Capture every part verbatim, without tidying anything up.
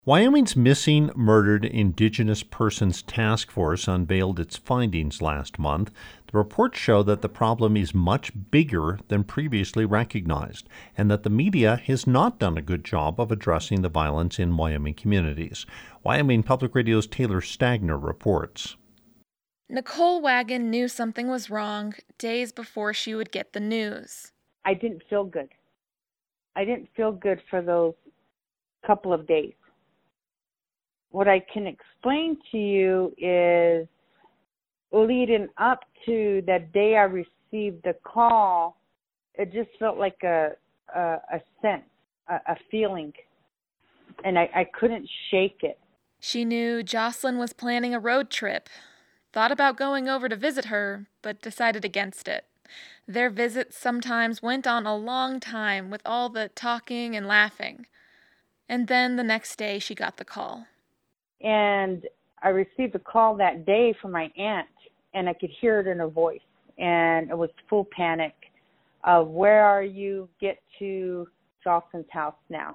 Wyoming's Missing Murdered Indigenous Persons Task Force unveiled its findings last month. The reports show that the problem is much bigger than previously recognized, and that the media has not done a good job of addressing the violence in Wyoming communities. Wyoming Public Radio's Taylor Stagner reports. Nicole Wagon knew something was wrong days before she would get the news. I didn't feel good. I didn't feel good for those couple of days. What I can explain to you is leading up to that day I received the call, it just felt like a a, a sense, a, a feeling, and I, I couldn't shake it. She knew Jocelyn was planning a road trip, thought about going over to visit her, but decided against it. Their visits sometimes went on a long time with all the talking and laughing. And then the next day she got the call. And I received a call that day from my aunt, and I could hear it in her voice. And it was full panic of, where are you? Get to Jocelyn's house now.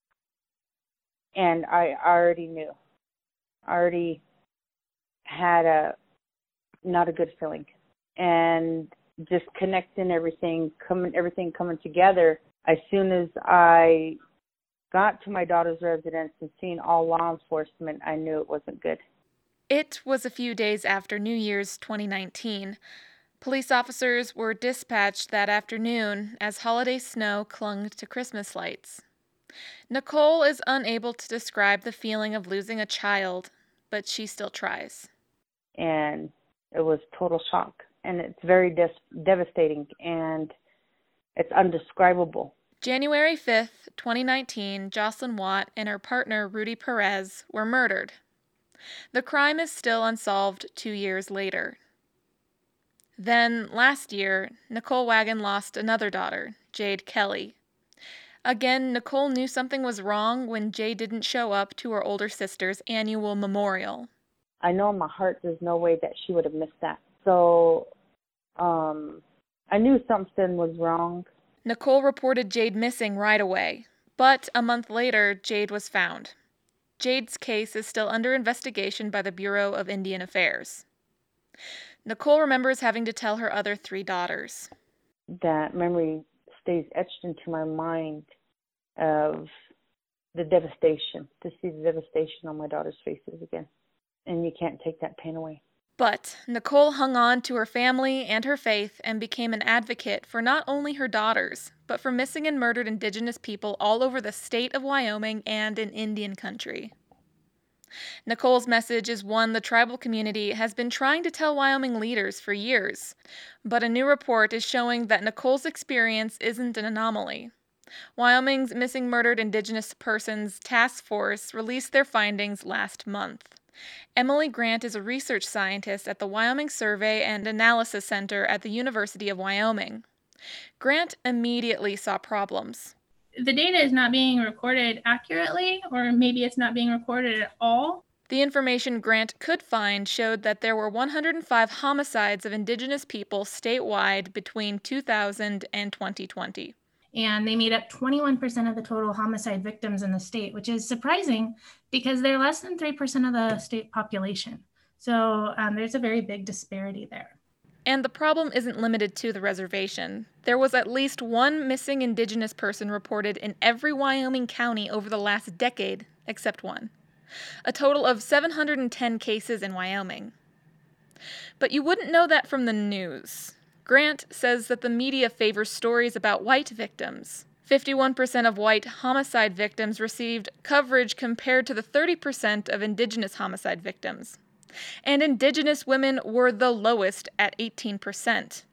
And I already knew. I already had a not a good feeling. And just connecting everything, coming everything coming together, as soon as I got to my daughter's residence and seen all law enforcement, I knew it wasn't good. It was a few days after New Year's twenty nineteen. Police officers were dispatched that afternoon as holiday snow clung to Christmas lights. Nicole is unable to describe the feeling of losing a child, but she still tries. And it was total shock, and it's very des- devastating, and it's undescribable. January fifth, twenty nineteen, Jocelyn Watt and her partner Rudy Perez were murdered. The crime is still unsolved two years later. Then, last year, Nicole Wagon lost another daughter, Jade Kelly. Again, Nicole knew something was wrong when Jade didn't show up to her older sister's annual memorial. I know in my heart there's no way that she would have missed that. So, um, I knew something was wrong. Nicole reported Jade missing right away, but a month later, Jade was found. Jade's case is still under investigation by the Bureau of Indian Affairs. Nicole remembers having to tell her other three daughters. That memory stays etched into my mind of the devastation, to see the devastation on my daughter's faces again. And you can't take that pain away. But Nicole hung on to her family and her faith and became an advocate for not only her daughters, but for missing and murdered Indigenous people all over the state of Wyoming and in Indian country. Nicole's message is one the tribal community has been trying to tell Wyoming leaders for years, but a new report is showing that Nicole's experience isn't an anomaly. Wyoming's Missing Murdered Indigenous Persons Task Force released their findings last month. Emily Grant is a research scientist at the Wyoming Survey and Analysis Center at the University of Wyoming. Grant immediately saw problems. The data is not being recorded accurately, or maybe it's not being recorded at all. The information Grant could find showed that there were one hundred five homicides of Indigenous people statewide between two thousand and twenty twenty. And they made up twenty-one percent of the total homicide victims in the state, which is surprising because they're less than three percent of the state population. So um, there's a very big disparity there. And the problem isn't limited to the reservation. There was at least one missing Indigenous person reported in every Wyoming county over the last decade, except one. A total of seven hundred ten cases in Wyoming. But you wouldn't know that from the news. Grant says that the media favors stories about white victims. fifty-one percent of white homicide victims received coverage compared to the thirty percent of Indigenous homicide victims. And Indigenous women were the lowest at eighteen percent.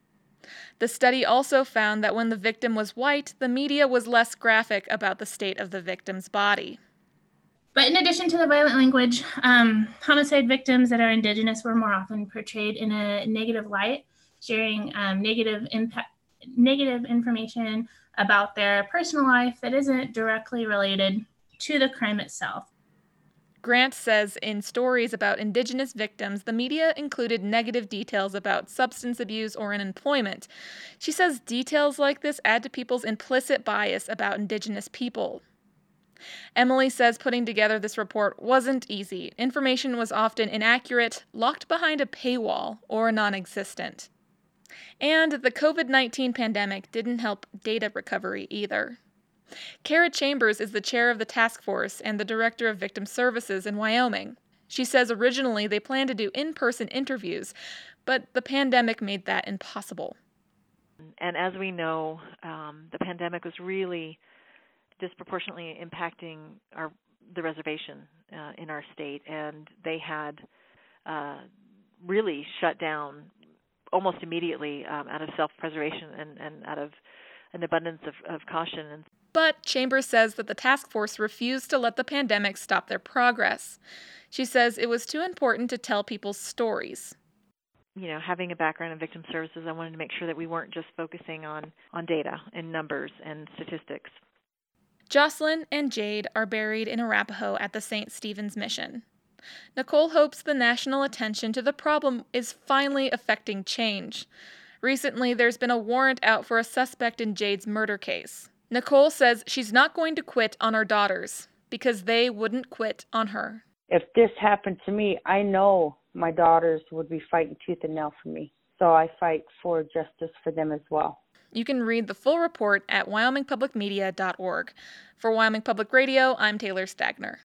The study also found that when the victim was white, the media was less graphic about the state of the victim's body. But in addition to the violent language, um, homicide victims that are Indigenous were more often portrayed in a negative light, sharing um, negative impact, negative information about their personal life that isn't directly related to the crime itself. Grant says in stories about Indigenous victims, the media included negative details about substance abuse or unemployment. She says details like this add to people's implicit bias about Indigenous people. Emily says putting together this report wasn't easy. Information was often inaccurate, locked behind a paywall, or non-existent. And the covid nineteen pandemic didn't help data recovery either. Kara Chambers is the chair of the task force and the director of victim services in Wyoming. She says originally they planned to do in-person interviews, but the pandemic made that impossible. And as we know, um, the pandemic was really disproportionately impacting our the reservation uh, in our state, and they had uh, really shut down almost immediately um, out of self-preservation and, and out of an abundance of, of caution. And But Chambers says that the task force refused to let the pandemic stop their progress. She says it was too important to tell people's stories. You know, having a background in victim services, I wanted to make sure that we weren't just focusing on, on data and numbers and statistics. Jocelyn and Jade are buried in Arapahoe at the Saint Stephen's Mission. Nicole hopes the national attention to the problem is finally affecting change. Recently, there's been a warrant out for a suspect in Jade's murder case. Nicole says she's not going to quit on her daughters because they wouldn't quit on her. If this happened to me, I know my daughters would be fighting tooth and nail for me. So I fight for justice for them as well. You can read the full report at wyoming public media dot org. For Wyoming Public Radio, I'm Taylor Stagner.